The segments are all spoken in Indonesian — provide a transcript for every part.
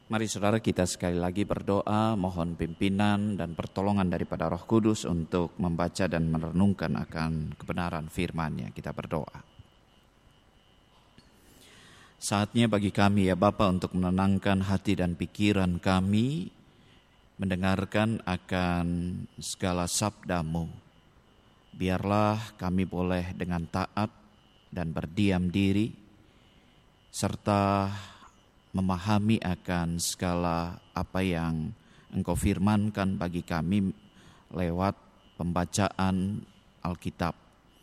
Mari saudara kita sekali lagi berdoa, mohon pimpinan dan pertolongan daripada Roh Kudus untuk membaca dan merenungkan akan kebenaran firman-Nya. Kita berdoa. Saatnya bagi kami ya Bapa untuk menenangkan hati dan pikiran kami, mendengarkan akan segala sabda-Mu. Biarlah kami boleh dengan taat dan berdiam diri, serta memahami akan segala apa yang Engkau firmankan bagi kami lewat pembacaan Alkitab.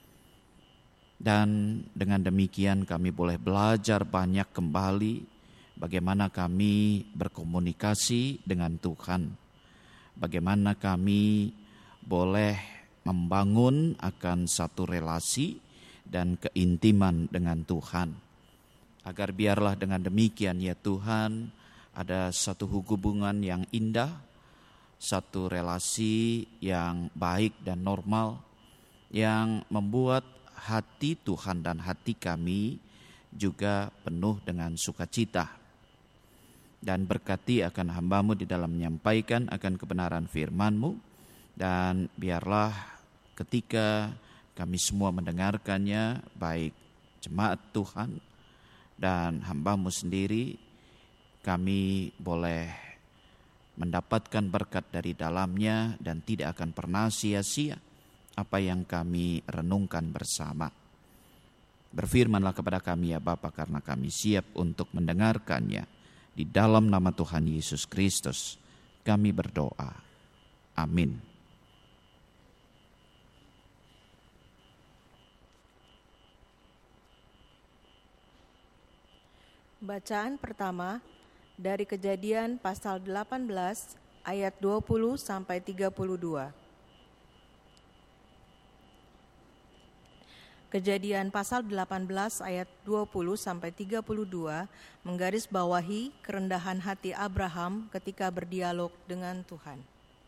Dan dengan demikian kami boleh belajar banyak kembali bagaimana kami berkomunikasi dengan Tuhan. Bagaimana kami boleh membangun akan satu relasi dan keintiman dengan Tuhan. Agar biarlah dengan demikian ya Tuhan, ada satu hubungan yang indah, satu relasi yang baik dan normal, yang membuat hati Tuhan dan hati kami juga penuh dengan sukacita. Dan berkati akan hamba-Mu di dalam menyampaikan akan kebenaran firman-Mu, dan biarlah ketika kami semua mendengarkannya, baik jemaat Tuhan dan hamba-Mu sendiri, kami boleh mendapatkan berkat dari dalamnya dan tidak akan pernah sia-sia apa yang kami renungkan bersama. Berfirmanlah kepada kami ya Bapa, karena kami siap untuk mendengarkannya. Di dalam nama Tuhan Yesus Kristus kami berdoa. Amin. Bacaan pertama dari Kejadian pasal 18 ayat 20 sampai 32. Kejadian pasal 18 ayat 20 sampai 32 menggarisbawahi kerendahan hati Abraham ketika berdialog dengan Tuhan.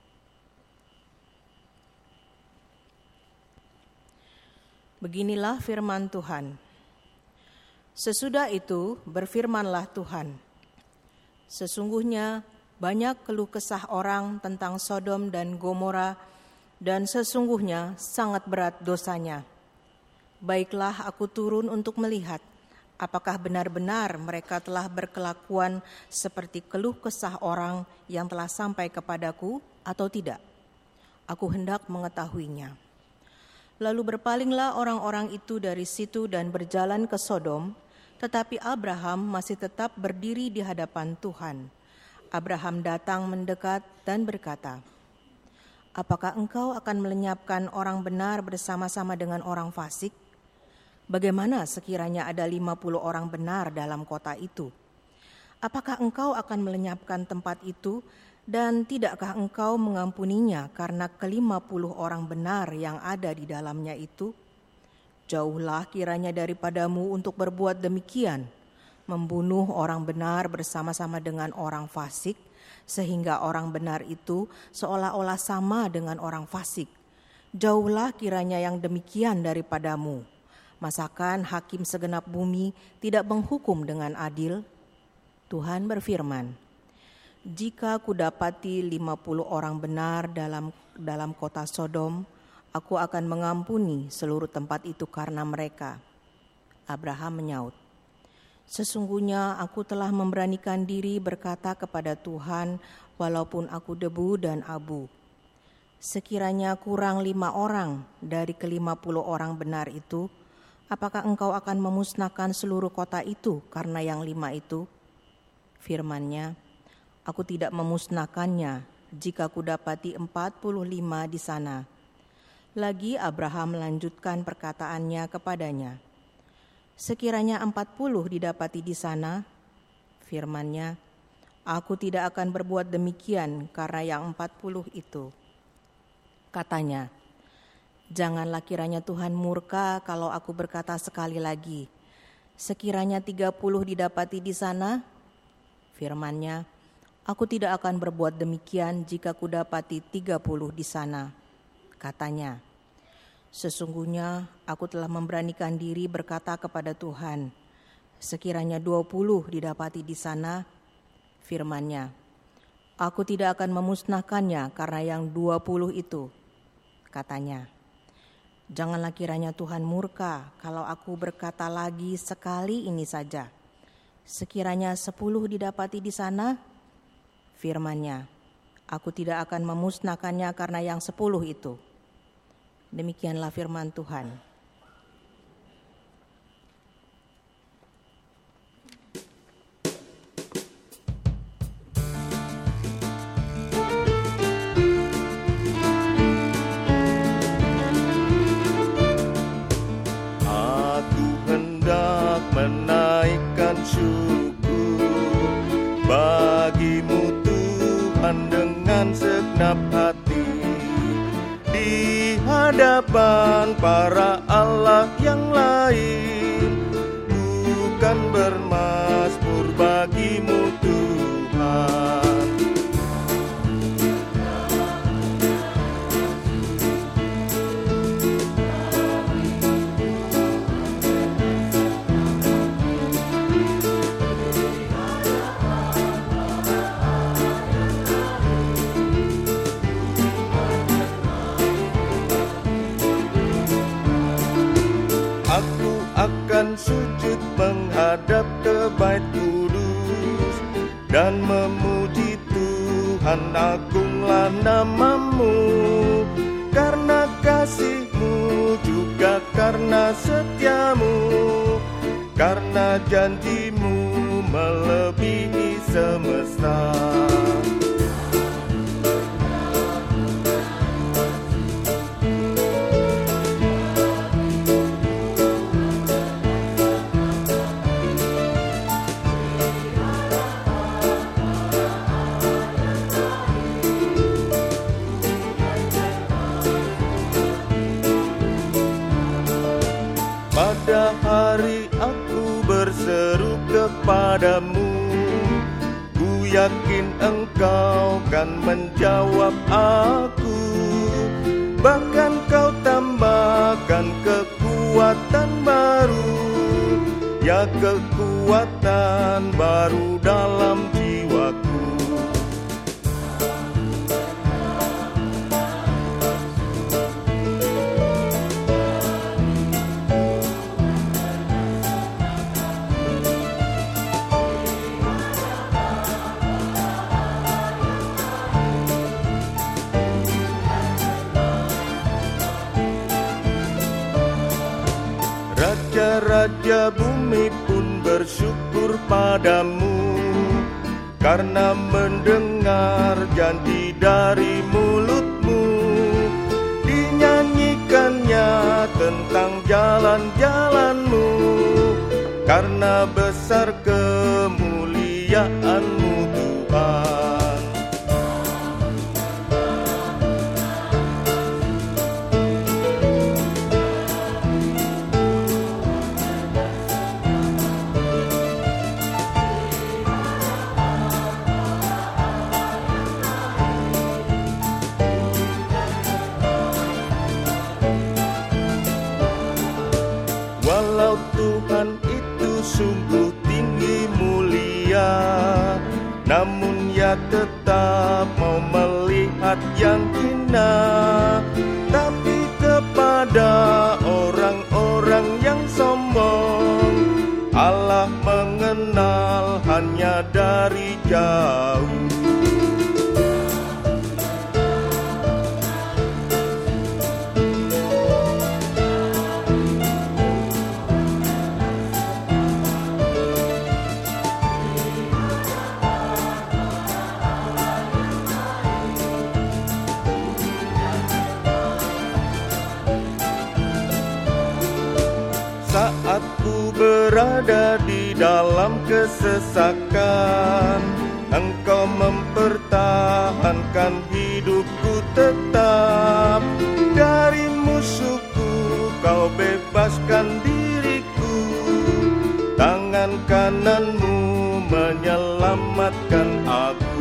Beginilah firman Tuhan. Sesudah itu berfirmanlah Tuhan, sesungguhnya banyak keluh kesah orang tentang Sodom dan Gomora, dan sesungguhnya sangat berat dosanya. Baiklah aku turun untuk melihat, apakah benar-benar mereka telah berkelakuan seperti keluh kesah orang yang telah sampai kepadaku atau tidak. Aku hendak mengetahuinya. Lalu berpalinglah orang-orang itu dari situ dan berjalan ke Sodom. Tetapi Abraham masih tetap berdiri di hadapan Tuhan. Abraham datang mendekat dan berkata, apakah engkau akan melenyapkan orang benar bersama-sama dengan orang fasik? Bagaimana sekiranya ada 50 orang benar dalam kota itu? Apakah engkau akan melenyapkan tempat itu, dan tidakkah engkau mengampuninya karena ke-50 orang benar yang ada di dalamnya itu? Jauhlah kiranya daripadamu untuk berbuat demikian, membunuh orang benar bersama-sama dengan orang fasik, sehingga orang benar itu seolah-olah sama dengan orang fasik. Jauhlah kiranya yang demikian daripadamu. Masakan hakim segenap bumi tidak menghukum dengan adil? Tuhan berfirman, jika kudapati 50 orang benar dalam kota Sodom, aku akan mengampuni seluruh tempat itu karena mereka. Abraham menyaut, sesungguhnya aku telah memberanikan diri berkata kepada Tuhan, walaupun aku debu dan abu. Sekiranya kurang 5 orang dari ke-50 orang benar itu, apakah engkau akan memusnahkan seluruh kota itu karena yang 5 itu? Firman-Nya, aku tidak memusnahkannya jika kudapati 45 di sana. Lagi Abraham melanjutkan perkataannya kepadanya, sekiranya 40 didapati di sana, firman-Nya, aku tidak akan berbuat demikian karena yang 40 itu. Katanya, janganlah kiranya Tuhan murka kalau aku berkata sekali lagi, sekiranya 30 didapati di sana, firman-Nya, aku tidak akan berbuat demikian jika kudapati 30 di sana. Katanya, sesungguhnya aku telah memberanikan diri berkata kepada Tuhan, sekiranya 20 didapati di sana, Firman-Nya, "Aku tidak akan memusnahkannya karena yang 20 itu," katanya. "Janganlah kiranya Tuhan murka kalau aku berkata lagi sekali ini saja. Sekiranya 10 didapati di sana," firman-Nya, "aku tidak akan memusnahkannya karena yang 10 itu." Demikianlah firman Tuhan. Aku hendak menaikkan syukur bagimu Tuhan dengan segenap hati, di hadapan para Allah yang lain, bukan bermasmur bagimu Tuhan. Aku akan sujud menghadap ke bait kudus dan memuji Tuhan, agunglah namamu, karena kasih-Mu juga karena setiamu, karena janji-Mu melebihi semesta. Pada hari aku berseru kepadamu, ku yakin Engkau kan menjawab aku. Bahkan Kau tambahkan kekuatan baru, ya kekuatan baru dalam jiwaku. Raja-raja bumi pun bersyukur padamu, karena mendengar janji dari mulut-Mu. Dinyanyikannya tentang jalan-jalan-Mu, karena besar kemuliaan-Mu Tuhan. Walau Tuhan itu sungguh tinggi mulia, namun Ia tetap mau melihat yang hina. Tapi kepada orang-orang yang sombong, Allah mengenal hanya dari jauh. Saat ku berada di dalam kesesakan, Engkau mempertahankan hidupku tetap. Dari musuhku Kau bebaskan diriku, tangan kanan-Mu menyelamatkan aku.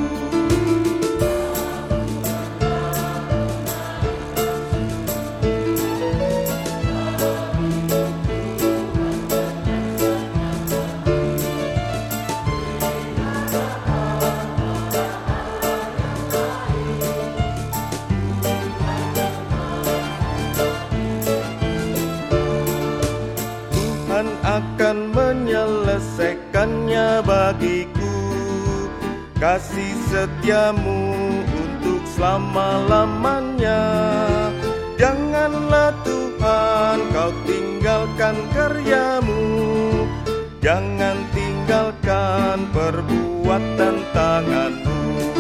menyelesaikannya bagiku. Kasih setiamu untuk selama-lamanya. Janganlah Tuhan kau tinggalkan karyamu. Jangan tinggalkan perbuatan tanganmu.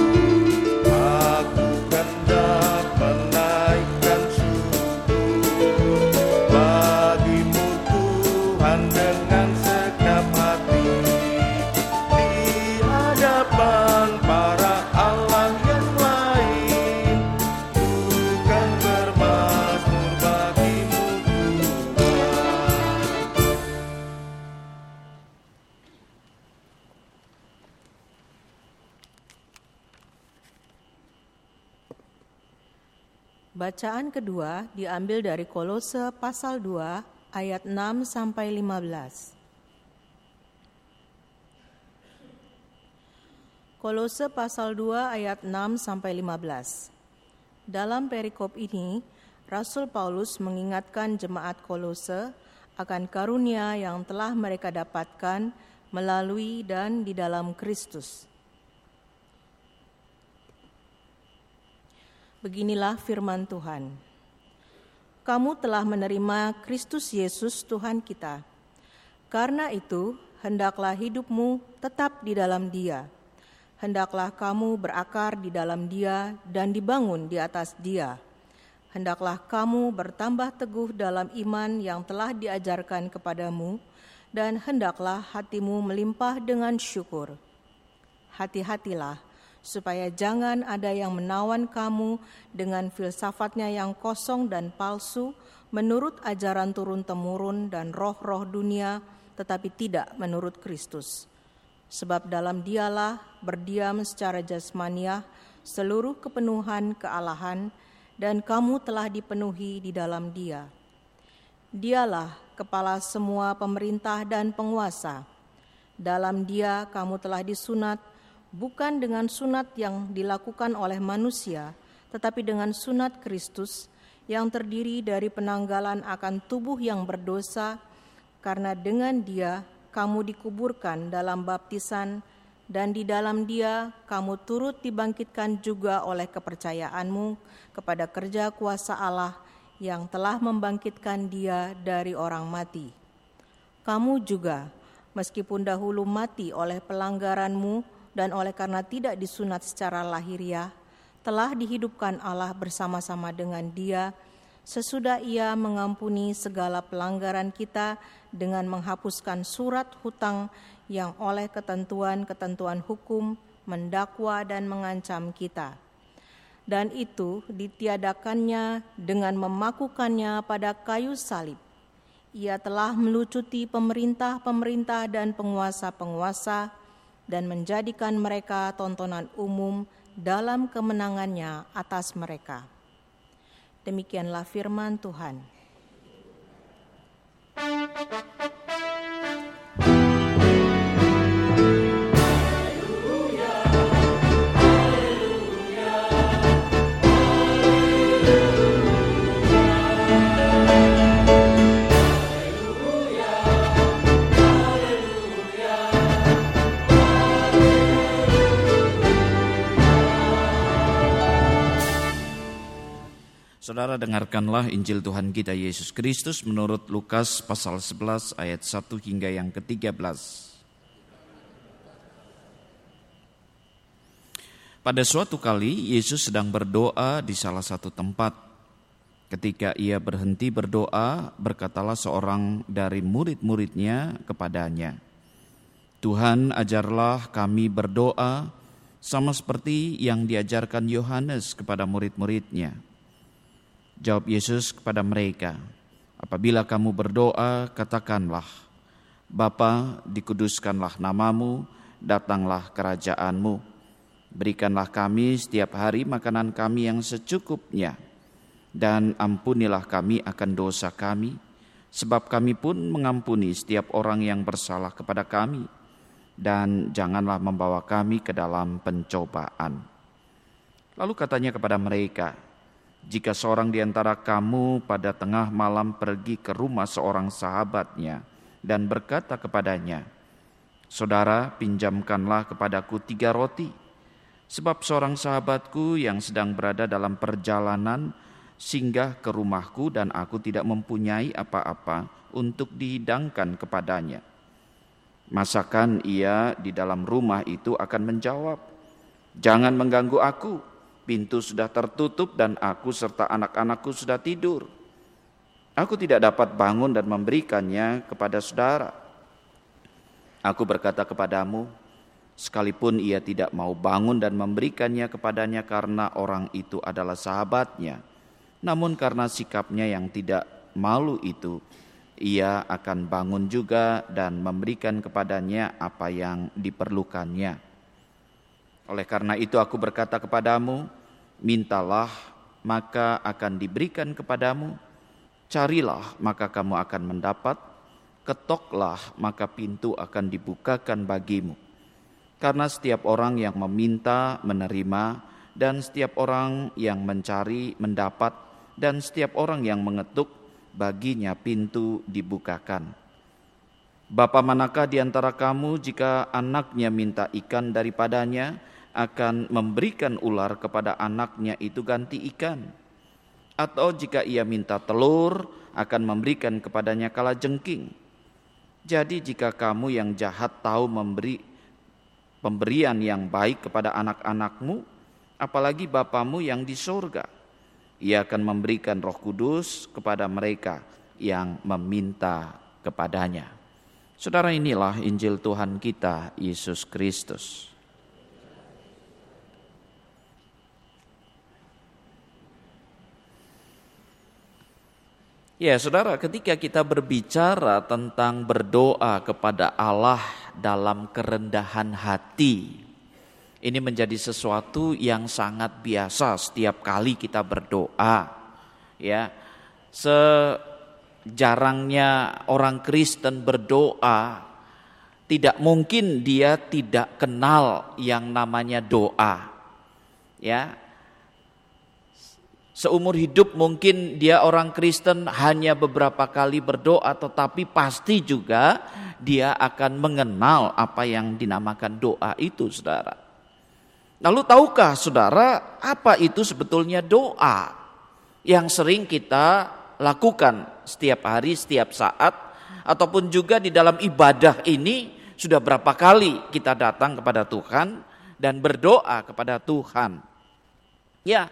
Aku hendak menaikkan syukur bagimu Tuhan dengan segenap hati, di hadapan para Allah yang lain. Bukan bermazmur bagimu Tuhan. Bacaan kedua diambil dari Kolose pasal 2 ayat 6 sampai 15. Kolose pasal 2 ayat 6 sampai 15. Dalam perikop ini, Rasul Paulus mengingatkan jemaat Kolose akan karunia yang telah mereka dapatkan melalui dan di dalam Kristus. Beginilah firman Tuhan. Kamu telah menerima Kristus Yesus Tuhan kita. Karena itu, hendaklah hidupmu tetap di dalam Dia. Hendaklah kamu berakar di dalam Dia dan dibangun di atas Dia. Hendaklah kamu bertambah teguh dalam iman yang telah diajarkan kepadamu, dan hendaklah hatimu melimpah dengan syukur. Hati-hatilah, supaya jangan ada yang menawan kamu dengan filsafatnya yang kosong dan palsu, menurut ajaran turun-temurun dan roh-roh dunia, tetapi tidak menurut Kristus. Sebab dalam Dialah berdiam secara jasmaniah seluruh kepenuhan kealahan, dan kamu telah dipenuhi di dalam Dia. Dialah kepala semua pemerintah dan penguasa. Dalam Dia kamu telah disunat, bukan dengan sunat yang dilakukan oleh manusia, tetapi dengan sunat Kristus yang terdiri dari penanggalan akan tubuh yang berdosa, karena dengan Dia kamu dikuburkan dalam baptisan, dan di dalam Dia kamu turut dibangkitkan juga oleh kepercayaanmu kepada kerja kuasa Allah yang telah membangkitkan Dia dari orang mati. Kamu juga, meskipun dahulu mati oleh pelanggaranmu, dan oleh karena tidak disunat secara lahiriah, telah dihidupkan Allah bersama-sama dengan Dia, sesudah Ia mengampuni segala pelanggaran kita dengan menghapuskan surat hutang yang oleh ketentuan-ketentuan hukum mendakwa dan mengancam kita. Dan itu ditiadakannya dengan memakukannya pada kayu salib. Ia telah melucuti pemerintah-pemerintah dan penguasa-penguasa, dan menjadikan mereka tontonan umum dalam kemenangannya atas mereka. Demikianlah firman Tuhan. Saudara, dengarkanlah Injil Tuhan kita Yesus Kristus menurut Lukas pasal 11 ayat 1 hingga yang ke-13. Pada suatu kali Yesus sedang berdoa di salah satu tempat. Ketika ia berhenti berdoa, berkatalah seorang dari murid-muridnya kepadanya, "Tuhan, ajarlah kami berdoa sama seperti yang diajarkan Yohanes kepada murid-muridnya." Jawab Yesus kepada mereka, "Apabila kamu berdoa, katakanlah, Bapa, dikuduskanlah namamu, datanglah kerajaanmu. Berikanlah kami setiap hari makanan kami yang secukupnya, dan ampunilah kami akan dosa kami, sebab kami pun mengampuni setiap orang yang bersalah kepada kami, dan janganlah membawa kami ke dalam pencobaan." Lalu katanya kepada mereka, "Jika seorang di antara kamu pada tengah malam pergi ke rumah seorang sahabatnya dan berkata kepadanya, "Saudara, pinjamkanlah kepadaku 3 roti, sebab seorang sahabatku yang sedang berada dalam perjalanan singgah ke rumahku dan aku tidak mempunyai apa-apa untuk dihidangkan kepadanya." Masakan ia di dalam rumah itu akan menjawab, "Jangan mengganggu aku, pintu sudah tertutup dan aku serta anak-anakku sudah tidur. Aku tidak dapat bangun dan memberikannya kepada saudara." Aku berkata kepadamu, sekalipun ia tidak mau bangun dan memberikannya kepadanya karena orang itu adalah sahabatnya, namun karena sikapnya yang tidak malu itu, ia akan bangun juga dan memberikan kepadanya apa yang diperlukannya. Oleh karena itu aku berkata kepadamu, mintalah maka akan diberikan kepadamu, carilah maka kamu akan mendapat, ketoklah maka pintu akan dibukakan bagimu. Karena setiap orang yang meminta menerima, dan setiap orang yang mencari mendapat, dan setiap orang yang mengetuk baginya pintu dibukakan. Bapa manakah di antara kamu jika anaknya minta ikan daripadanya, akan memberikan ular kepada anaknya itu ganti ikan? Atau jika ia minta telur, akan memberikan kepadanya kalajengking? Jadi jika kamu yang jahat tahu memberi pemberian yang baik kepada anak-anakmu, apalagi Bapamu yang di surga, ia akan memberikan Roh Kudus kepada mereka yang meminta kepadanya. Saudara, inilah Injil Tuhan kita Yesus Kristus. Ya, saudara, ketika kita berbicara tentang berdoa kepada Allah dalam kerendahan hati, ini menjadi sesuatu yang sangat biasa setiap kali kita berdoa. Ya, sejarangnya orang Kristen berdoa, tidak mungkin dia tidak kenal yang namanya doa. Ya, seumur hidup mungkin dia orang Kristen hanya beberapa kali berdoa, tetapi pasti juga dia akan mengenal apa yang dinamakan doa itu, saudara. Lalu tahukah saudara apa itu sebetulnya doa yang sering kita lakukan setiap hari, setiap saat, ataupun juga di dalam ibadah ini sudah berapa kali kita datang kepada Tuhan dan berdoa kepada Tuhan? Ya,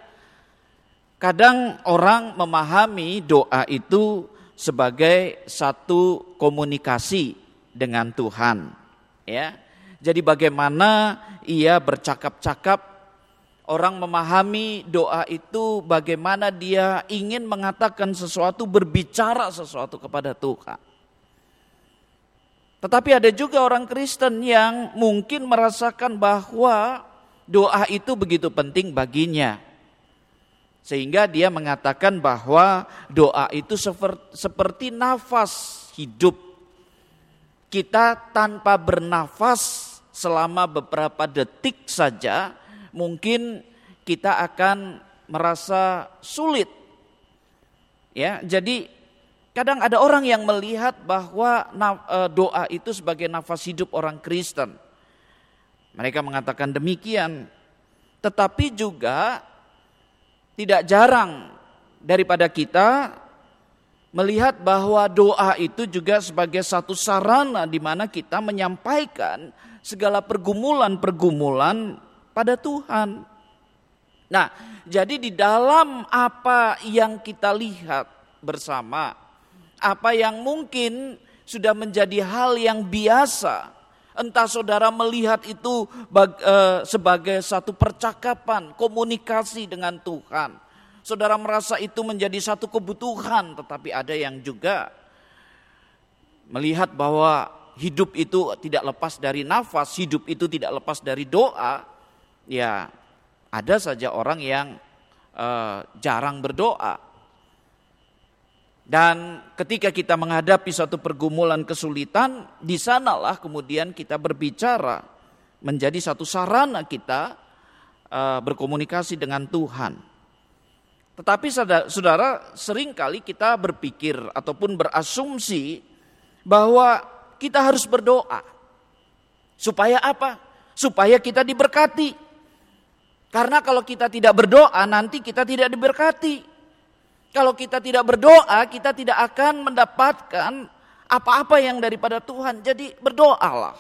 kadang orang memahami doa itu sebagai satu komunikasi dengan Tuhan, ya. Jadi bagaimana ia bercakap-cakap, orang memahami doa itu bagaimana dia ingin mengatakan sesuatu, berbicara sesuatu kepada Tuhan. Tetapi ada juga orang Kristen yang mungkin merasakan bahwa doa itu begitu penting baginya, sehingga dia mengatakan bahwa doa itu seperti nafas hidup. Kita tanpa bernafas selama beberapa detik saja, mungkin kita akan merasa sulit. Ya, jadi kadang ada orang yang melihat bahwa doa itu sebagai nafas hidup orang Kristen. Mereka mengatakan demikian. Tetapi juga tidak jarang daripada kita melihat bahwa doa itu juga sebagai satu sarana di mana kita menyampaikan segala pergumulan-pergumulan pada Tuhan. Nah, jadi di dalam apa yang kita lihat bersama, apa yang mungkin sudah menjadi hal yang biasa, entah saudara melihat itu sebagai satu percakapan, komunikasi dengan Tuhan, saudara merasa itu menjadi satu kebutuhan, tetapi ada yang juga melihat bahwa hidup itu tidak lepas dari nafas, hidup itu tidak lepas dari doa. Ya, ada saja orang yang jarang berdoa. Dan ketika kita menghadapi suatu pergumulan kesulitan, di sanalah kemudian kita berbicara, menjadi satu sarana kita berkomunikasi dengan Tuhan. Tetapi saudara, seringkali kita berpikir ataupun berasumsi bahwa kita harus berdoa. Supaya apa? Supaya kita diberkati. Karena kalau kita tidak berdoa, nanti kita tidak diberkati. Kalau kita tidak berdoa, kita tidak akan mendapatkan apa-apa yang daripada Tuhan. Jadi berdoalah.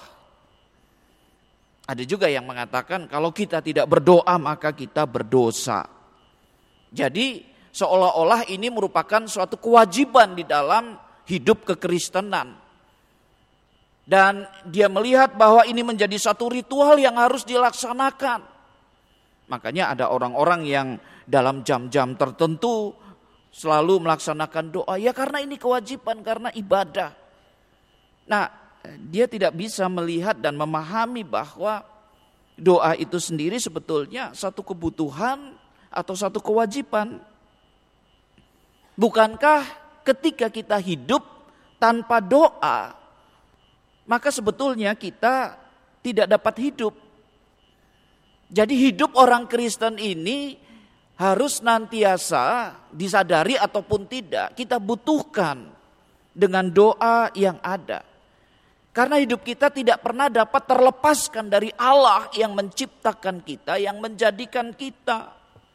Ada juga yang mengatakan kalau kita tidak berdoa maka kita berdosa. Jadi seolah-olah ini merupakan suatu kewajiban di dalam hidup kekristenan. Dan dia melihat bahwa ini menjadi satu ritual yang harus dilaksanakan. Makanya ada orang-orang yang dalam jam-jam tertentu selalu melaksanakan doa. Ya karena ini kewajiban, karena ibadah. Nah, dia tidak bisa melihat dan memahami bahwa doa itu sendiri sebetulnya satu kebutuhan atau satu kewajiban. Bukankah ketika kita hidup tanpa doa, maka sebetulnya kita tidak dapat hidup. Jadi hidup orang Kristen ini harus nantiasa disadari ataupun tidak, kita butuhkan dengan doa yang ada. Karena hidup kita tidak pernah dapat terlepaskan dari Allah yang menciptakan kita, yang menjadikan kita.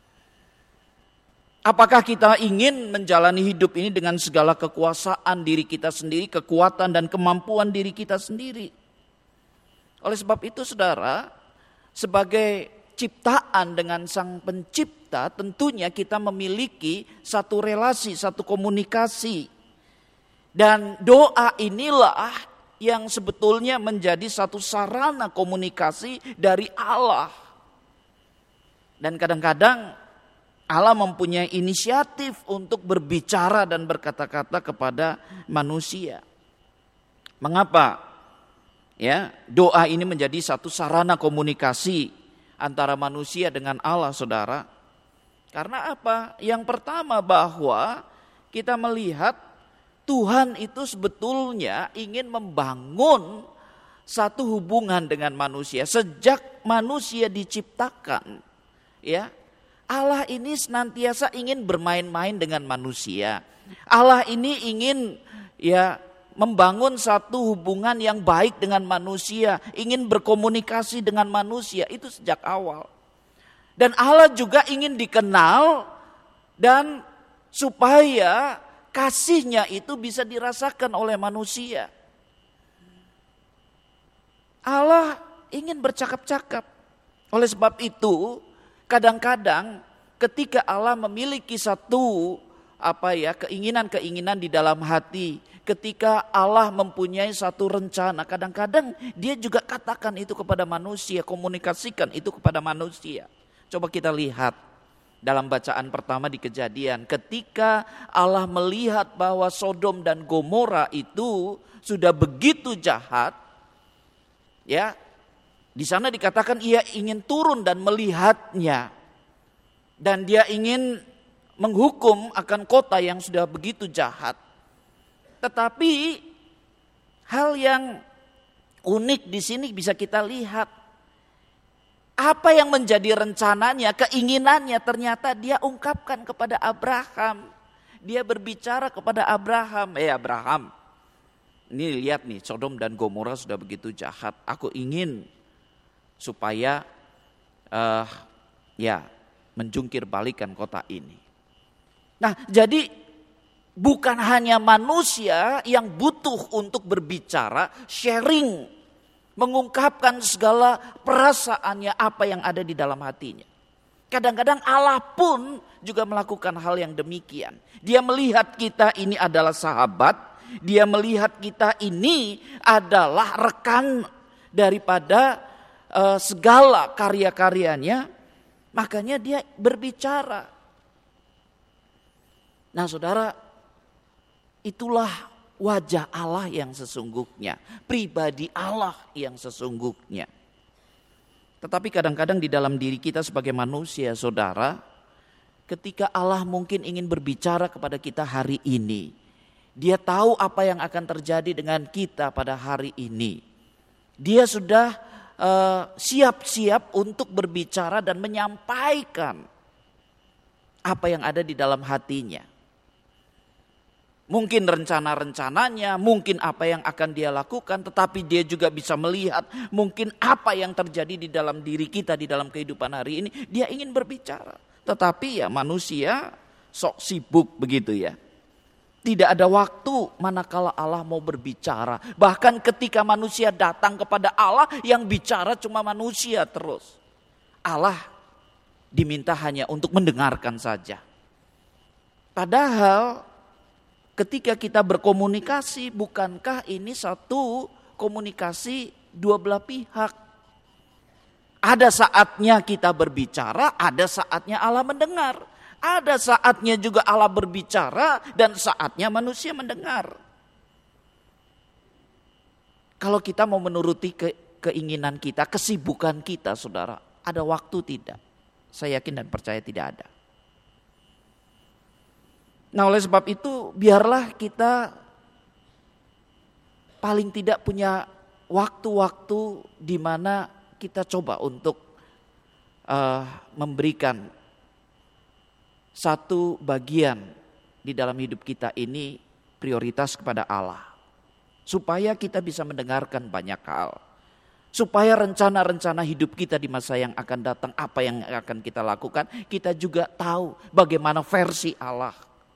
Apakah kita ingin menjalani hidup ini dengan segala kekuasaan diri kita sendiri, kekuatan dan kemampuan diri kita sendiri? Oleh sebab itu saudara, sebagai ciptaan dengan Sang Pencipta, tentunya kita memiliki satu relasi, satu komunikasi. Dan doa inilah yang sebetulnya menjadi satu sarana komunikasi dari Allah. Dan kadang-kadang Allah mempunyai inisiatif untuk berbicara dan berkata-kata kepada manusia. Mengapa? Ya, doa ini menjadi satu sarana komunikasi antara manusia dengan Allah, saudara. Karena apa? Yang pertama bahwa kita melihat Tuhan itu sebetulnya ingin membangun satu hubungan dengan manusia. Sejak manusia diciptakan, ya, Allah ini senantiasa ingin bermain-main dengan manusia. Allah ini ingin membangun satu hubungan yang baik dengan manusia, ingin berkomunikasi dengan manusia, itu sejak awal. Dan Allah juga ingin dikenal dan supaya kasihnya itu bisa dirasakan oleh manusia. Allah ingin bercakap-cakap. Oleh sebab itu, kadang-kadang ketika Allah memiliki satu keinginan-keinginan di dalam hati, ketika Allah mempunyai satu rencana, kadang-kadang dia juga katakan itu kepada manusia, komunikasikan itu kepada manusia. Coba kita lihat dalam bacaan pertama di Kejadian, ketika Allah melihat bahwa Sodom dan Gomora itu sudah begitu jahat, ya, di sana dikatakan ia ingin turun dan melihatnya, dan dia ingin menghukum akan kota yang sudah begitu jahat. Tetapi hal yang unik di sini bisa kita lihat. Apa yang menjadi rencananya, keinginannya, ternyata dia ungkapkan kepada Abraham. Dia berbicara kepada Abraham. Abraham, ini lihat nih, Sodom dan Gomora sudah begitu jahat. Aku ingin supaya menjungkir balikan kota ini. Nah, jadi bukan hanya manusia yang butuh untuk berbicara, sharing, mengungkapkan segala perasaannya, apa yang ada di dalam hatinya. Kadang-kadang Allah pun juga melakukan hal yang demikian. Dia melihat kita ini adalah sahabat, dia melihat kita ini adalah rekan daripada segala karya-karyanya, makanya dia berbicara. Nah, saudara, itulah wajah Allah yang sesungguhnya, pribadi Allah yang sesungguhnya. Tetapi kadang-kadang di dalam diri kita sebagai manusia, saudara, ketika Allah mungkin ingin berbicara kepada kita hari ini, Dia tahu apa yang akan terjadi dengan kita pada hari ini. Dia sudah siap-siap untuk berbicara dan menyampaikan apa yang ada di dalam hatinya. Mungkin rencana-rencananya, mungkin apa yang akan dia lakukan, tetapi dia juga bisa melihat mungkin apa yang terjadi di dalam diri kita, di dalam kehidupan hari ini. Dia ingin berbicara, tetapi ya manusia sok sibuk begitu ya. Tidak ada waktu manakala Allah mau berbicara. Bahkan ketika manusia datang kepada Allah, yang bicara cuma manusia terus. Allah diminta hanya untuk mendengarkan saja. Padahal ketika kita berkomunikasi, bukankah ini satu komunikasi dua belah pihak? Ada saatnya kita berbicara, ada saatnya Allah mendengar. Ada saatnya juga Allah berbicara dan saatnya manusia mendengar. Kalau kita mau menuruti keinginan kita, kesibukan kita, saudara, ada waktu tidak? Saya yakin dan percaya tidak ada. Nah, oleh sebab itu biarlah kita paling tidak punya waktu-waktu di mana kita coba untuk memberikan satu bagian di dalam hidup kita ini prioritas kepada Allah. Supaya kita bisa mendengarkan banyak hal. Supaya rencana-rencana hidup kita di masa yang akan datang, apa yang akan kita lakukan, kita juga tahu bagaimana versi Allah.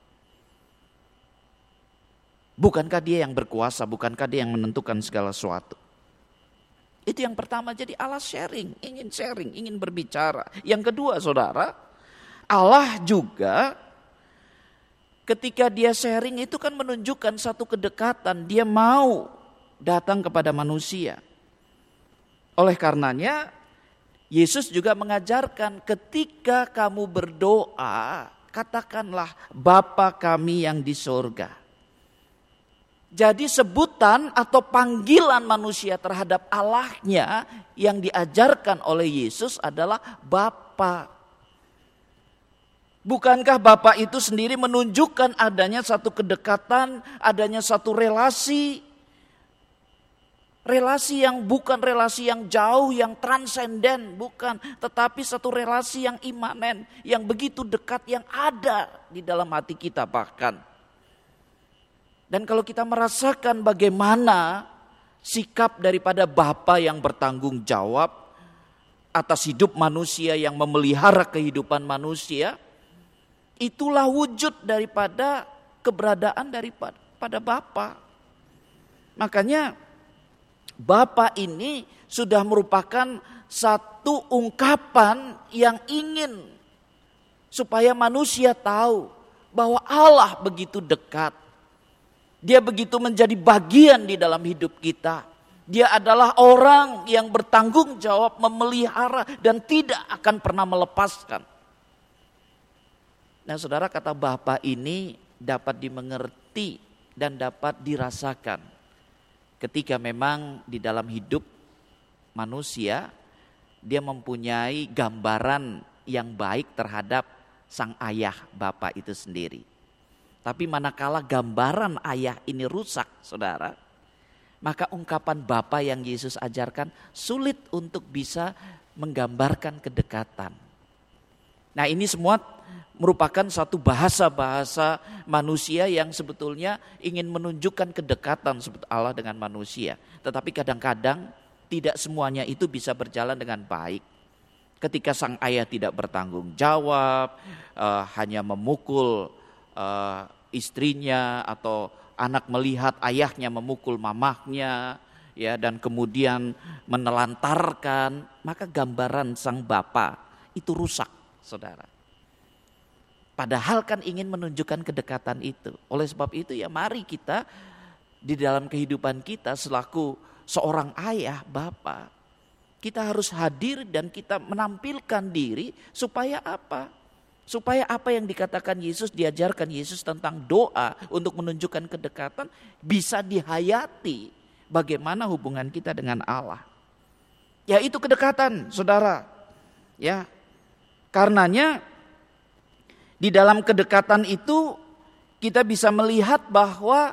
Bukankah dia yang berkuasa, bukankah dia yang menentukan segala sesuatu. Itu yang pertama, jadi Allah sharing, ingin berbicara. Yang kedua, saudara, Allah juga ketika dia sharing itu kan menunjukkan satu kedekatan. Dia mau datang kepada manusia. Oleh karenanya, Yesus juga mengajarkan ketika kamu berdoa, katakanlah Bapa kami yang di surga. Jadi sebutan atau panggilan manusia terhadap Allahnya yang diajarkan oleh Yesus adalah Bapa. Bukankah Bapa itu sendiri menunjukkan adanya satu kedekatan, adanya satu relasi. Relasi yang bukan relasi yang jauh, yang transenden, bukan. Tetapi satu relasi yang imanen, yang begitu dekat, yang ada di dalam hati kita bahkan. Dan kalau kita merasakan bagaimana sikap daripada Bapa yang bertanggung jawab atas hidup manusia, yang memelihara kehidupan manusia, itulah wujud daripada keberadaan daripada Bapa. Makanya Bapa ini sudah merupakan satu ungkapan yang ingin supaya manusia tahu bahwa Allah begitu dekat. Dia begitu menjadi bagian di dalam hidup kita. Dia adalah orang yang bertanggung jawab memelihara dan tidak akan pernah melepaskan. Nah, saudara, kata Bapa ini dapat dimengerti dan dapat dirasakan ketika memang di dalam hidup manusia dia mempunyai gambaran yang baik terhadap sang ayah Bapa itu sendiri. Tapi manakala gambaran ayah ini rusak, saudara, maka ungkapan Bapa yang Yesus ajarkan sulit untuk bisa menggambarkan kedekatan. Nah, ini semua merupakan satu bahasa-bahasa manusia yang sebetulnya ingin menunjukkan kedekatan Allah dengan manusia. Tetapi kadang-kadang tidak semuanya itu bisa berjalan dengan baik. Ketika sang ayah tidak bertanggung jawab, hanya memukul istrinya, atau anak melihat ayahnya memukul mamahnya, ya, dan kemudian menelantarkan, maka gambaran sang Bapa itu rusak, saudara. Padahal kan ingin menunjukkan kedekatan itu. Oleh sebab itu ya mari kita di dalam kehidupan kita selaku seorang ayah, Bapa, kita harus hadir dan kita menampilkan diri supaya apa? Supaya apa yang dikatakan Yesus, diajarkan Yesus tentang doa untuk menunjukkan kedekatan bisa dihayati bagaimana hubungan kita dengan Allah. Ya, itu kedekatan, saudara. Ya, karenanya di dalam kedekatan itu kita bisa melihat bahwa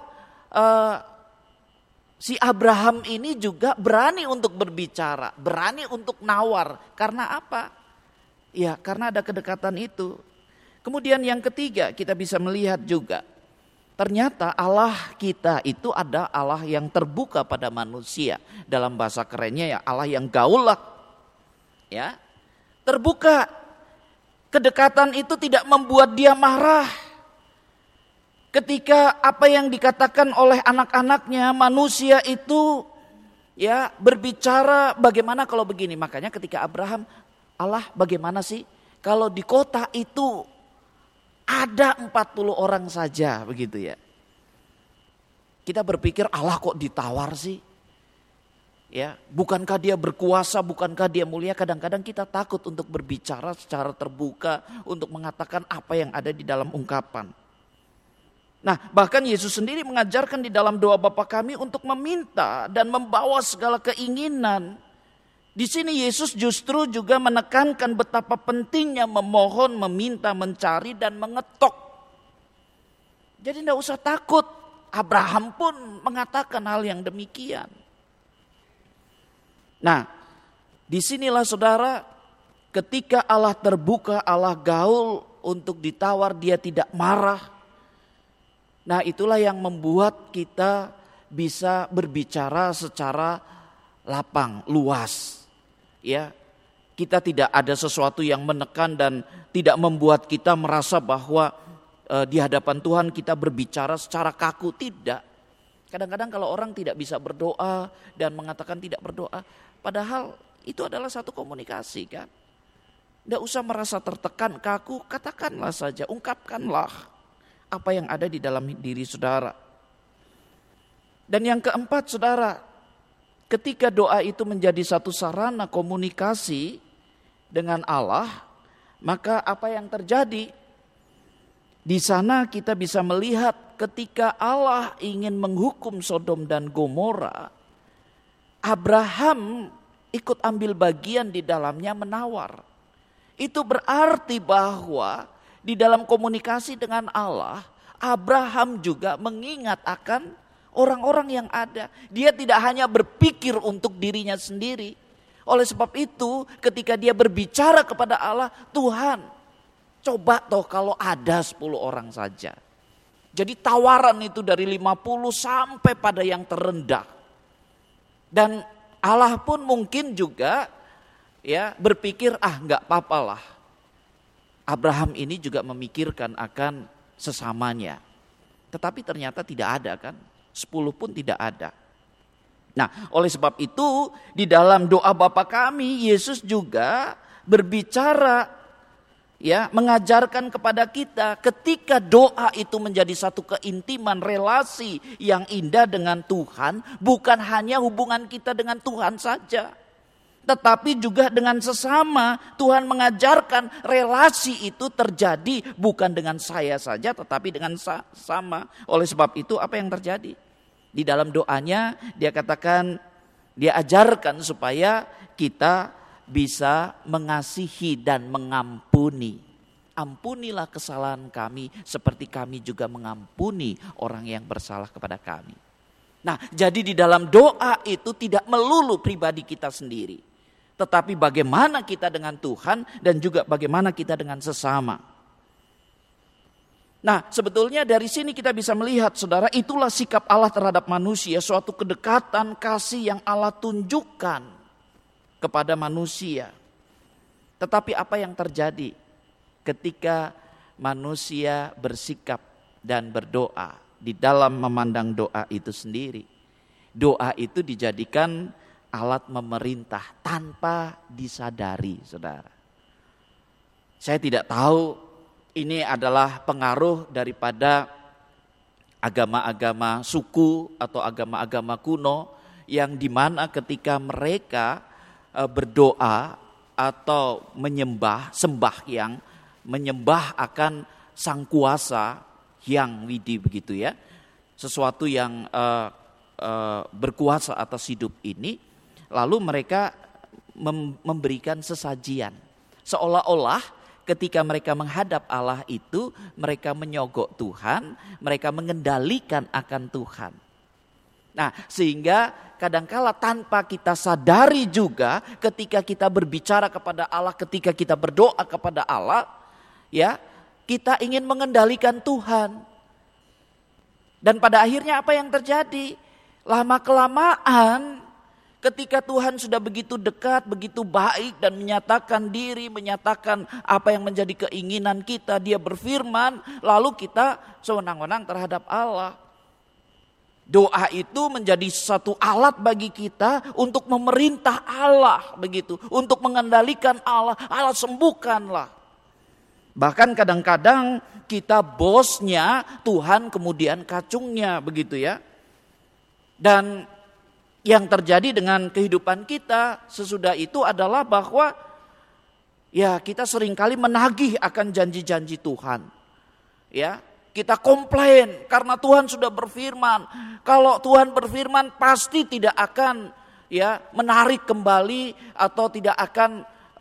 si Abraham ini juga berani untuk berbicara, berani untuk nawar. Karena apa? Ya, karena ada kedekatan itu. Kemudian yang ketiga kita bisa melihat juga Ternyata Allah kita itu ada Allah yang terbuka pada manusia. Dalam bahasa kerennya ya Allah yang gaul lah. Ya, terbuka. Kedekatan itu tidak membuat dia marah. Ketika apa yang dikatakan oleh anak-anaknya, manusia itu ya berbicara bagaimana kalau begini. Makanya ketika Abraham, Allah bagaimana sih kalau di kota itu ada 40 orang saja begitu ya. Kita berpikir Allah kok ditawar sih? Ya, bukankah dia berkuasa, bukankah dia mulia? Kadang-kadang kita takut untuk berbicara secara terbuka, untuk mengatakan apa yang ada di dalam ungkapan. Nah, bahkan Yesus sendiri mengajarkan di dalam doa Bapa kami untuk meminta dan membawa segala keinginan. Di sini Yesus justru juga menekankan betapa pentingnya memohon, meminta, mencari dan mengetok. Jadi tidak usah takut. Abraham pun mengatakan hal yang demikian. Nah, disinilah saudara, ketika Allah terbuka, Allah gaul untuk ditawar, dia tidak marah. Nah, itulah yang membuat kita bisa berbicara secara lapang, luas. Ya, kita tidak ada sesuatu yang menekan dan tidak membuat kita merasa bahwa di hadapan Tuhan kita berbicara secara kaku. Tidak. Kadang-kadang kalau orang tidak bisa berdoa dan mengatakan tidak berdoa, padahal itu adalah satu komunikasi kan. Tidak usah merasa tertekan, kaku, katakanlah saja, ungkapkanlah apa yang ada di dalam diri saudara. Dan yang keempat saudara, ketika doa itu menjadi satu sarana komunikasi dengan Allah, maka apa yang terjadi? Di sana kita bisa melihat ketika Allah ingin menghukum Sodom dan Gomora, Abraham ikut ambil bagian di dalamnya menawar. Itu berarti bahwa di dalam komunikasi dengan Allah, Abraham juga mengingat akan orang-orang yang ada. Dia tidak hanya berpikir untuk dirinya sendiri. Oleh sebab itu ketika dia berbicara kepada Allah, Tuhan coba toh kalau ada 10 orang saja. Jadi tawaran itu dari 50 sampai pada yang terendah. Dan Allah pun mungkin juga ya berpikir enggak apa-apalah. Abraham ini juga memikirkan akan sesamanya. Tetapi ternyata tidak ada kan. 10 pun tidak ada. Nah, oleh sebab itu di dalam doa Bapa kami, Yesus juga berbicara ya, mengajarkan kepada kita ketika doa itu menjadi satu keintiman relasi yang indah dengan Tuhan, bukan hanya hubungan kita dengan Tuhan saja, tetapi juga dengan sesama. Tuhan mengajarkan relasi itu terjadi bukan dengan saya saja, tetapi dengan sama. Oleh sebab itu apa yang terjadi? Di dalam doanya dia katakan, dia ajarkan supaya kita bisa mengasihi dan mengampuni. Ampunilah kesalahan kami seperti kami juga mengampuni orang yang bersalah kepada kami. Nah, jadi di dalam doa itu tidak melulu pribadi kita sendiri, tetapi bagaimana kita dengan Tuhan dan juga bagaimana kita dengan sesama. Nah, sebetulnya dari sini kita bisa melihat saudara, itulah sikap Allah terhadap manusia, suatu kedekatan kasih yang Allah tunjukkan kepada manusia. Tetapi apa yang terjadi ketika manusia bersikap dan berdoa di dalam memandang doa itu sendiri? Doa itu dijadikan alat memerintah tanpa disadari, saudara. Saya tidak tahu ini adalah pengaruh daripada agama-agama suku atau agama-agama kuno yang dimana ketika mereka berdoa atau sembahyang, menyembah akan sang kuasa yang widi begitu ya, sesuatu yang berkuasa atas hidup ini, lalu mereka memberikan sesajian, seolah-olah ketika mereka menghadap Allah itu mereka menyogok Tuhan, mereka mengendalikan akan Tuhan. Nah, sehingga kadangkala tanpa kita sadari juga ketika kita berbicara kepada Allah, ketika kita berdoa kepada Allah, ya, kita ingin mengendalikan Tuhan. Dan pada akhirnya apa yang terjadi? Lama-kelamaan ketika Tuhan sudah begitu dekat, begitu baik dan menyatakan diri, menyatakan apa yang menjadi keinginan kita, dia berfirman, lalu kita sewenang-wenang terhadap Allah. Doa itu menjadi satu alat bagi kita untuk memerintah Allah begitu, untuk mengendalikan Allah. Allah sembuhkanlah. Bahkan kadang-kadang kita bosnya, Tuhan kemudian kacungnya begitu ya. Dan yang terjadi dengan kehidupan kita sesudah itu adalah bahwa ya kita seringkali menagih akan janji-janji Tuhan. Ya, kita komplain karena Tuhan sudah berfirman. Kalau Tuhan berfirman pasti tidak akan ya menarik kembali atau tidak akan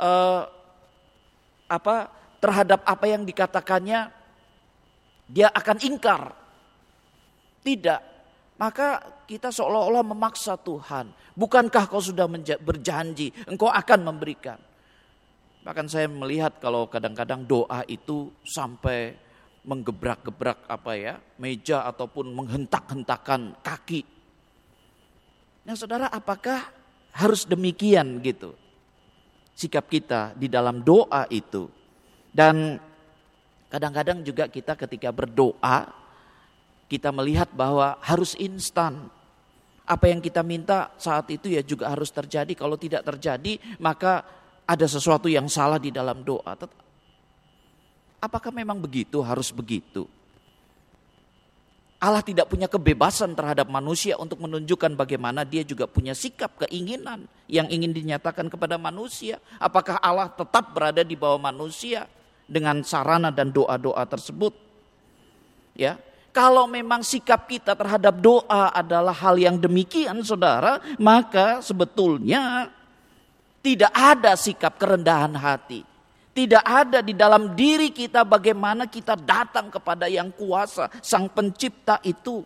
terhadap apa yang dikatakannya dia akan ingkar. Tidak. Maka kita seolah-olah memaksa Tuhan. Bukankah kau sudah berjanji engkau akan memberikan. Bahkan saya melihat kalau kadang-kadang doa itu sampai menggebrak-gebrak meja ataupun menghentak-hentakan kaki. Nah saudara, apakah harus demikian gitu sikap kita di dalam doa itu? Dan kadang-kadang juga kita ketika berdoa kita melihat bahwa harus instan. Apa yang kita minta saat itu ya juga harus terjadi. Kalau tidak terjadi maka ada sesuatu yang salah di dalam doa. Apakah memang begitu, harus begitu? Allah tidak punya kebebasan terhadap manusia untuk menunjukkan bagaimana dia juga punya sikap, keinginan yang ingin dinyatakan kepada manusia. Apakah Allah tetap berada di bawah manusia dengan sarana dan doa-doa tersebut? Ya, kalau memang sikap kita terhadap doa adalah hal yang demikian, saudara, maka sebetulnya tidak ada sikap kerendahan hati. Tidak ada di dalam diri kita bagaimana kita datang kepada yang kuasa, sang pencipta itu.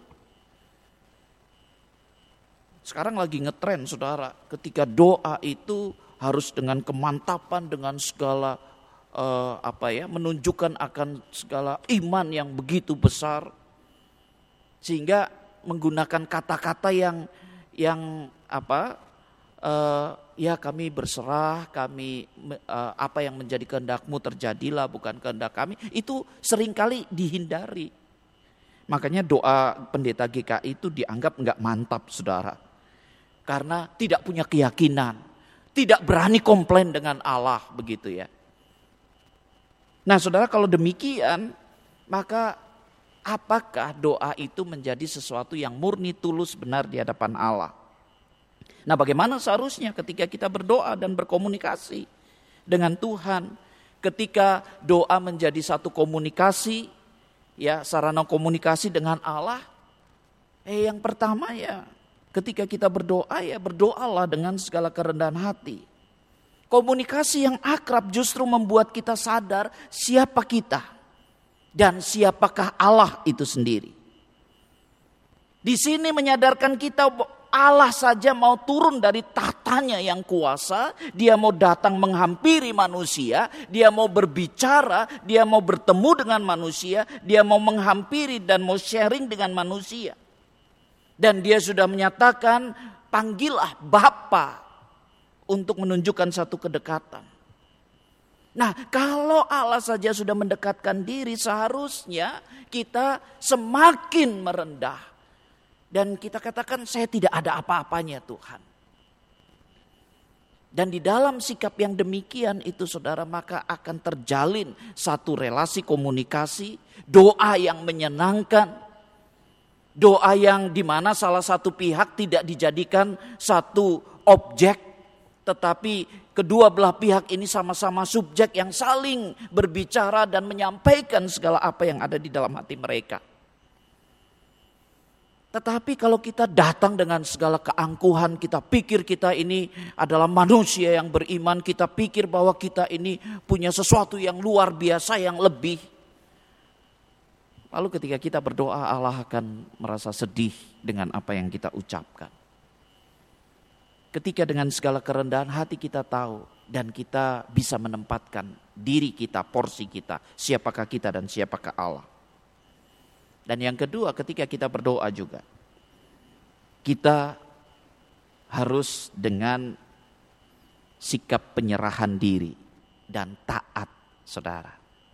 Sekarang lagi ngetren, saudara, ketika doa itu harus dengan kemantapan, dengan segala menunjukkan akan segala iman yang begitu besar. Sehingga menggunakan kata-kata yang ya kami berserah, kami apa yang menjadi kehendak-Mu terjadilah, bukan kehendak kami. Itu seringkali dihindari. Makanya doa pendeta GKI itu dianggap enggak mantap, saudara. Karena tidak punya keyakinan, tidak berani komplain dengan Allah, begitu ya. Nah saudara, kalau demikian, maka apakah doa itu menjadi sesuatu yang murni, tulus, benar di hadapan Allah? Nah bagaimana seharusnya ketika kita berdoa dan berkomunikasi dengan Tuhan? Ketika doa menjadi satu komunikasi, ya sarana komunikasi dengan Allah. Yang pertama ya ketika kita berdoa ya berdoalah dengan segala kerendahan hati. Komunikasi yang akrab justru membuat kita sadar siapa kita dan siapakah Allah itu sendiri. Di sini menyadarkan kita Allah saja mau turun dari tahtanya yang kuasa, dia mau datang menghampiri manusia, dia mau berbicara, dia mau bertemu dengan manusia, dia mau menghampiri dan mau sharing dengan manusia. Dan dia sudah menyatakan, panggillah Bapa untuk menunjukkan satu kedekatan. Nah, kalau Allah saja sudah mendekatkan diri, seharusnya kita semakin merendah. Dan kita katakan saya tidak ada apa-apanya Tuhan. Dan di dalam sikap yang demikian itu saudara, maka akan terjalin satu relasi komunikasi, doa yang menyenangkan, doa yang dimana salah satu pihak tidak dijadikan satu objek, tetapi kedua belah pihak ini sama-sama subjek yang saling berbicara dan menyampaikan segala apa yang ada di dalam hati mereka. Tetapi kalau kita datang dengan segala keangkuhan, kita pikir kita ini adalah manusia yang beriman, kita pikir bahwa kita ini punya sesuatu yang luar biasa, yang lebih. Lalu ketika kita berdoa, Allah akan merasa sedih dengan apa yang kita ucapkan. Ketika dengan segala kerendahan hati kita tahu dan kita bisa menempatkan diri kita, porsi kita, siapakah kita dan siapakah Allah. Dan yang kedua, ketika kita berdoa juga, kita harus dengan sikap penyerahan diri dan taat, saudara.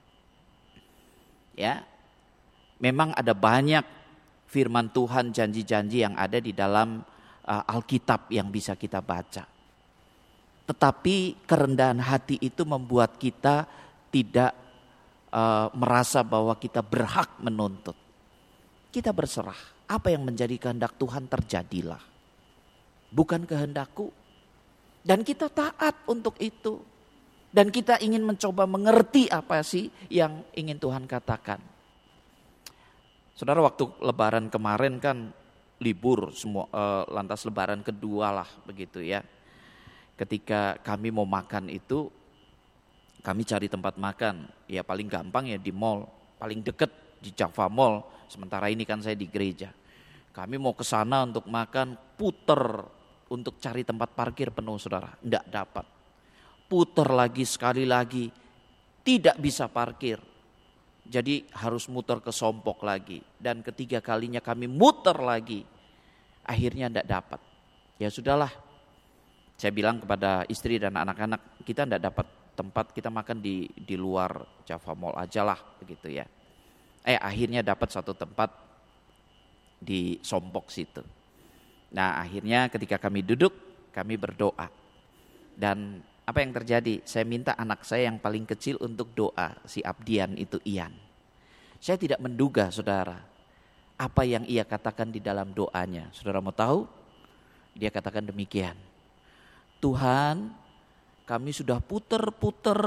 Ya, memang ada banyak firman Tuhan, janji-janji yang ada di dalam Alkitab yang bisa kita baca. Tetapi kerendahan hati itu membuat kita tidak merasa bahwa kita berhak menuntut. Kita berserah. Apa yang menjadi kehendak Tuhan terjadilah. Bukan kehendakku. Dan kita taat untuk itu. Dan kita ingin mencoba mengerti apa sih yang ingin Tuhan katakan. Saudara, waktu lebaran kemarin kan libur semua, lantas lebaran kedua lah begitu ya. Ketika kami mau makan itu, kami cari tempat makan. Ya paling gampang ya di mall, paling deket di Java Mall. Sementara ini kan saya di gereja. Kami mau ke sana untuk makan, puter untuk cari tempat parkir penuh, saudara. Enggak dapat. Puter lagi sekali lagi, tidak bisa parkir. Jadi harus muter ke Sompok lagi. Dan ketiga kalinya kami muter lagi. Akhirnya enggak dapat. Ya sudahlah. Saya bilang kepada istri dan anak-anak, kita enggak dapat tempat, kita makan di luar Java Mall aja lah begitu ya. Akhirnya dapat satu tempat di Sompok situ. Nah akhirnya ketika kami duduk, kami berdoa. Dan apa yang terjadi? Saya minta anak saya yang paling kecil untuk doa, si Abdian itu Ian. Saya tidak menduga, saudara, apa yang ia katakan di dalam doanya. Saudara mau tahu? Dia katakan demikian. Tuhan, kami sudah puter-puter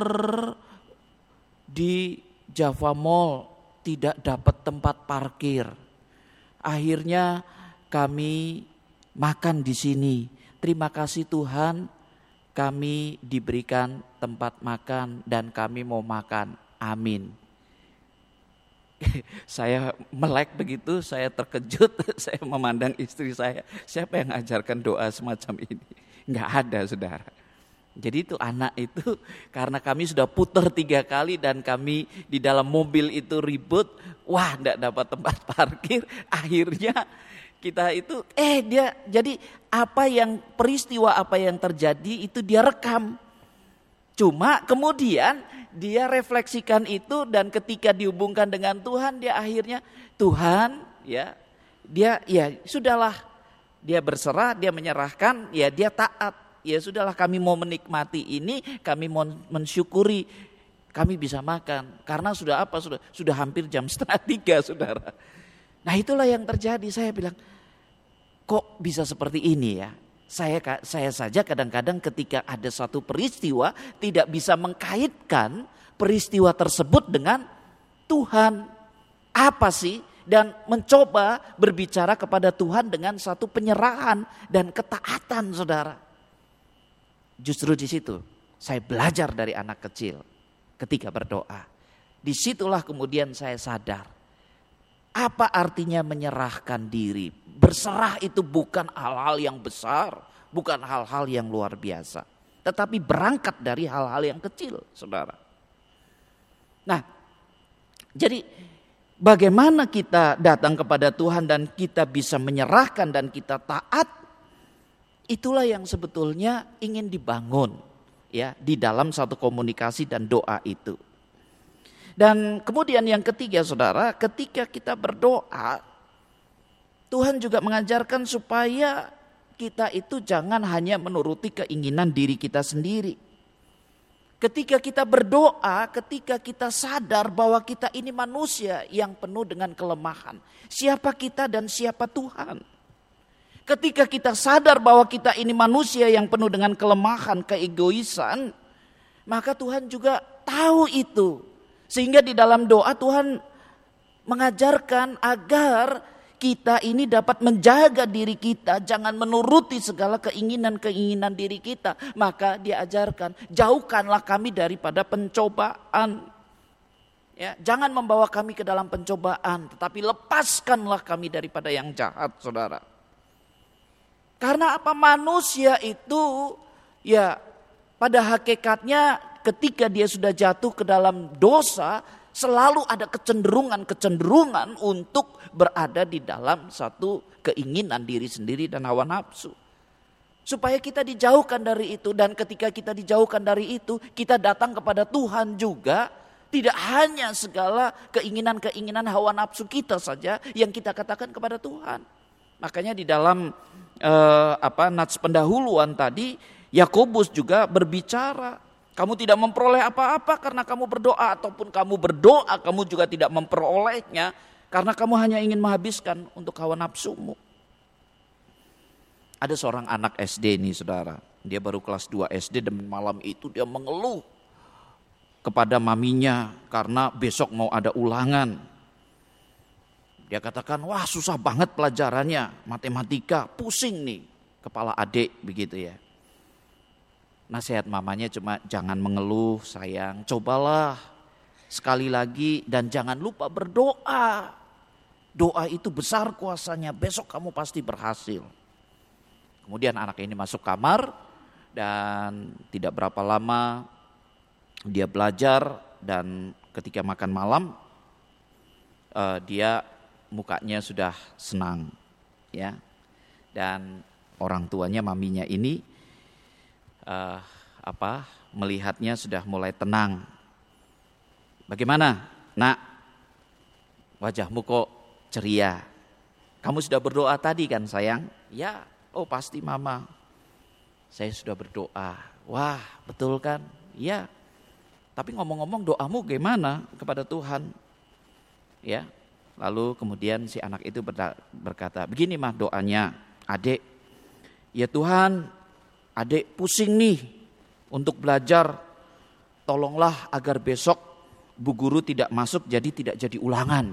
di Java Mall, tidak dapat tempat parkir. Akhirnya kami makan di sini. Terima kasih Tuhan, kami diberikan tempat makan dan kami mau makan. Amin. Saya melek begitu, saya terkejut, saya memandang istri saya. Siapa yang ajarkan doa semacam ini? Enggak ada, saudara. Jadi itu anak itu karena kami sudah putar 3 kali dan kami di dalam mobil itu ribut, wah enggak dapat tempat parkir, akhirnya kita itu dia jadi peristiwa apa yang terjadi itu dia rekam. Cuma kemudian dia refleksikan itu dan ketika dihubungkan dengan Tuhan dia akhirnya Tuhan ya dia ya sudahlah, dia berserah, dia menyerahkan, ya dia taat. Ya sudahlah, kami mau menikmati ini, kami mau mensyukuri kami bisa makan. Karena sudah hampir jam 2:30, saudara. Nah itulah yang terjadi. Saya bilang, kok bisa seperti ini ya? Saya saja kadang-kadang ketika ada satu peristiwa tidak bisa mengkaitkan peristiwa tersebut dengan Tuhan. Apa sih? Dan mencoba berbicara kepada Tuhan dengan satu penyerahan dan ketaatan, saudara. Justru di situ saya belajar dari anak kecil ketika berdoa. Disitulah kemudian saya sadar apa artinya menyerahkan diri. Berserah itu bukan hal-hal yang besar, bukan hal-hal yang luar biasa, tetapi berangkat dari hal-hal yang kecil, saudara. Nah, jadi bagaimana kita datang kepada Tuhan dan kita bisa menyerahkan dan kita taat? Itulah yang sebetulnya ingin dibangun ya di dalam satu komunikasi dan doa itu. Dan kemudian yang ketiga, saudara, ketika kita berdoa, Tuhan juga mengajarkan supaya kita itu jangan hanya menuruti keinginan diri kita sendiri. Ketika kita berdoa, ketika kita sadar bahwa kita ini manusia yang penuh dengan kelemahan. Siapa kita dan siapa Tuhan? Ketika kita sadar bahwa kita ini manusia yang penuh dengan kelemahan, keegoisan, maka Tuhan juga tahu itu. Sehingga di dalam doa Tuhan mengajarkan agar kita ini dapat menjaga diri kita, jangan menuruti segala keinginan-keinginan diri kita. Maka dia ajarkan, jauhkanlah kami daripada pencobaan. Ya, jangan membawa kami ke dalam pencobaan, tetapi lepaskanlah kami daripada yang jahat, saudara. Karena apa? Manusia itu ya pada hakikatnya ketika dia sudah jatuh ke dalam dosa, selalu ada kecenderungan untuk berada di dalam satu keinginan diri sendiri dan hawa nafsu. Supaya kita dijauhkan dari itu, dan ketika kita dijauhkan dari itu, kita datang kepada Tuhan juga. Tidak hanya segala keinginan-keinginan hawa nafsu kita saja yang kita katakan kepada Tuhan. Makanya di dalam nats pendahuluan tadi, Yakobus juga berbicara, kamu tidak memperoleh apa-apa karena kamu berdoa, ataupun kamu berdoa kamu juga tidak memperolehnya karena kamu hanya ingin menghabiskan untuk hawa nafsumu. Ada seorang anak SD nih saudara, dia baru kelas 2 SD dan malam itu dia mengeluh kepada maminya karena besok mau ada ulangan. Dia katakan, wah susah banget pelajarannya, matematika, pusing nih kepala adik begitu ya. Nasihat mamanya cuma jangan mengeluh sayang, cobalah sekali lagi dan jangan lupa berdoa. Doa itu besar kuasanya, besok kamu pasti berhasil. Kemudian anak ini masuk kamar dan tidak berapa lama dia belajar, dan ketika makan malam dia mukanya sudah senang ya. Dan orang tuanya, maminya ini melihatnya sudah mulai tenang. Bagaimana? Nak, wajahmu kok ceria. Kamu sudah berdoa tadi kan sayang? Ya. Oh pasti mama, saya sudah berdoa. Wah betul kan? Ya. Tapi ngomong-ngomong doamu gimana kepada Tuhan? Ya. Lalu kemudian si anak itu berkata, begini mah doanya, adik. Ya Tuhan, adik pusing nih untuk belajar. Tolonglah agar besok bu guru tidak masuk, jadi tidak jadi ulangan.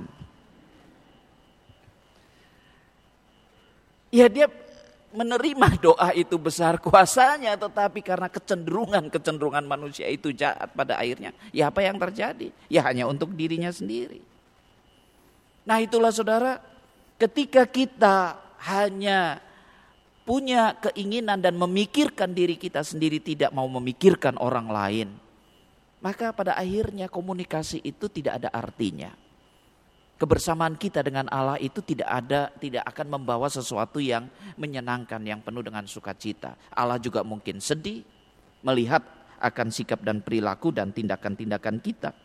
Ya dia menerima doa itu besar kuasanya, tetapi karena kecenderungan manusia itu jahat pada akhirnya, ya apa yang terjadi? Ya hanya untuk dirinya sendiri. Nah itulah saudara, ketika kita hanya punya keinginan dan memikirkan diri kita sendiri, tidak mau memikirkan orang lain, maka pada akhirnya komunikasi itu tidak ada artinya. Kebersamaan kita dengan Allah itu tidak akan membawa sesuatu yang menyenangkan, yang penuh dengan sukacita. Allah juga mungkin sedih melihat akan sikap dan perilaku dan tindakan-tindakan kita.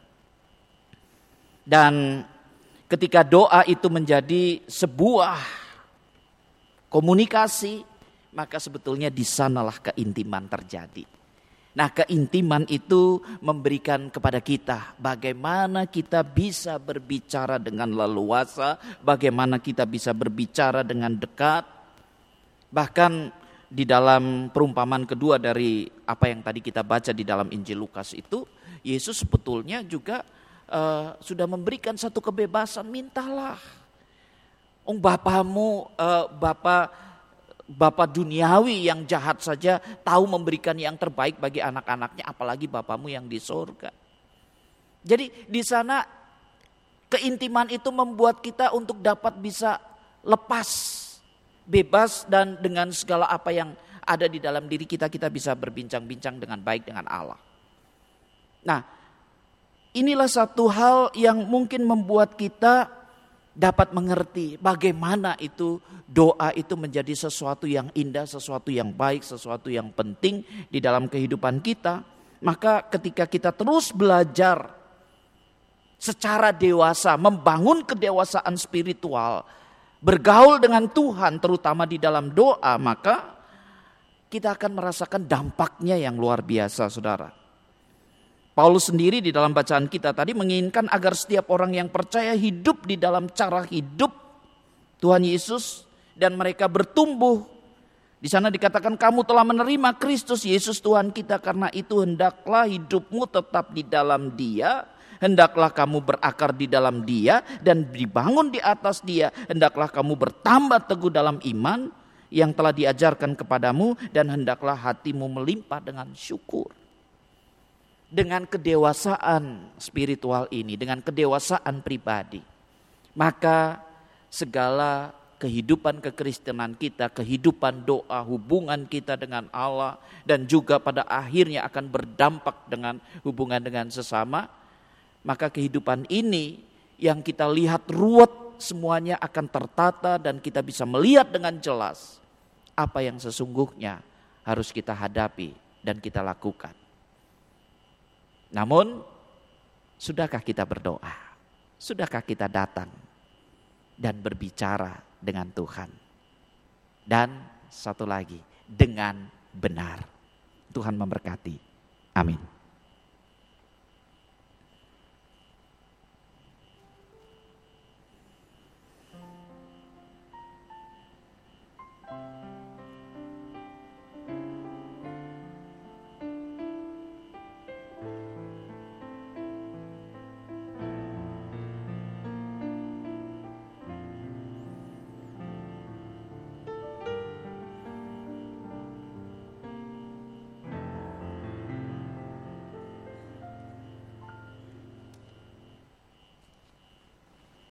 Dan ketika doa itu menjadi sebuah komunikasi, maka sebetulnya di sanalah keintiman terjadi. Nah, keintiman itu memberikan kepada kita bagaimana kita bisa berbicara dengan leluasa, bagaimana kita bisa berbicara dengan dekat. Bahkan di dalam perumpamaan kedua dari apa yang tadi kita baca di dalam Injil Lukas itu, Yesus sebetulnya juga sudah memberikan satu kebebasan, mintalah. Bapamu, Bapa duniawi yang jahat saja tahu memberikan yang terbaik bagi anak-anaknya, apalagi Bapamu yang di surga. Jadi di sana keintiman itu membuat kita untuk dapat bisa lepas, bebas, dan dengan segala apa yang ada di dalam diri kita, kita bisa berbincang-bincang dengan baik dengan Allah. Nah, inilah satu hal yang mungkin membuat kita dapat mengerti bagaimana itu doa itu menjadi sesuatu yang indah, sesuatu yang baik, sesuatu yang penting di dalam kehidupan kita. Maka ketika kita terus belajar secara dewasa, membangun kedewasaan spiritual, bergaul dengan Tuhan terutama di dalam doa, maka kita akan merasakan dampaknya yang luar biasa, saudara. Paulus sendiri di dalam bacaan kita tadi menginginkan agar setiap orang yang percaya hidup di dalam cara hidup Tuhan Yesus dan mereka bertumbuh. Di sana dikatakan kamu telah menerima Kristus Yesus Tuhan kita, karena itu hendaklah hidupmu tetap di dalam Dia, hendaklah kamu berakar di dalam Dia dan dibangun di atas Dia, hendaklah kamu bertambah teguh dalam iman yang telah diajarkan kepadamu, dan hendaklah hatimu melimpah dengan syukur. Dengan kedewasaan spiritual ini, dengan kedewasaan pribadi, maka segala kehidupan kekristenan kita, kehidupan doa, hubungan kita dengan Allah, dan juga pada akhirnya akan berdampak dengan hubungan dengan sesama, maka kehidupan ini yang kita lihat ruwet semuanya akan tertata dan kita bisa melihat dengan jelas apa yang sesungguhnya harus kita hadapi dan kita lakukan. Namun, sudahkah kita berdoa? Sudahkah kita datang dan berbicara dengan Tuhan? Dan satu lagi, dengan benar. Tuhan memberkati. Amin.